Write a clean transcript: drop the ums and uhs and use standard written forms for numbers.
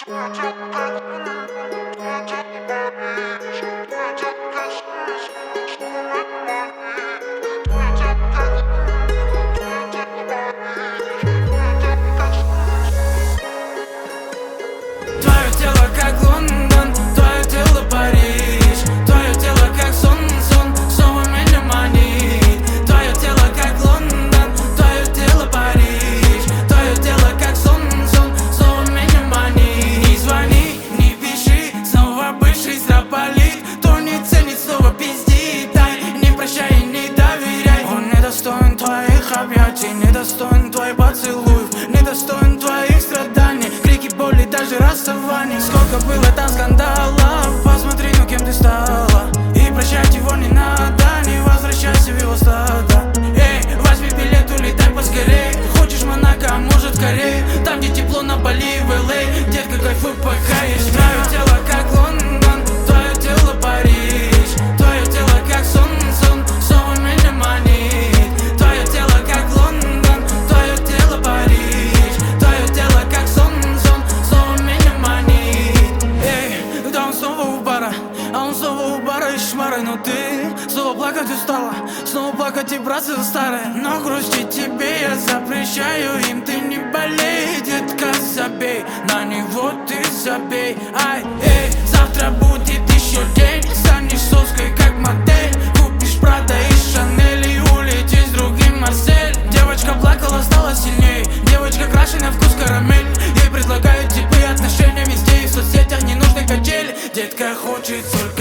Твое тело как Лондон, твое тело Париж, твое тело как сон, снова меня манит. Твое тело как Лондон, твое тело Париж, твое тело как сон, снова меня манит. Не звони, не пиши, снова бывший запалит. Кто не ценит, снова пиздит. Дай, не прощай и не доверяй. Он недостоин твоих объятий, недостоин твоих поцелуев, недостоин твоих страданий, крики боли, даже расставаний. Сколько было там скандалов, посмотри, ну кем ты стала. И прощать его не надо, не возвращайся в его стадо. Эй, возьми билет, улетай поскорей. Хочешь Монако, а может Корея, там где тепло, на Бали, в LA. Детка, кайфуй, пока есть. Твое тело как Лондон, твое тело Париж, твое тело как сон, снова меня манит. Твое тело как Лондон, твое тело Париж, твое тело как сон, снова меня манит. Эй, да он снова у бара, а он снова у бара и шмары. Но ты снова плакать устала, снова плакать и браться за старое. Но грустить тебе я запрещаю, им ты не болей. Детка, забей, на него ты забей. Ай, эй, завтра будет еще день, станешь соской как модель. Купишь Прада и Шанель и улетишь с другим Марсель. Девочка плакала, стала сильней, девочка краше на вкус карамель. Ей предлагают теплые отношения везде и в соцсетях, не нужны качели. Детка хочет только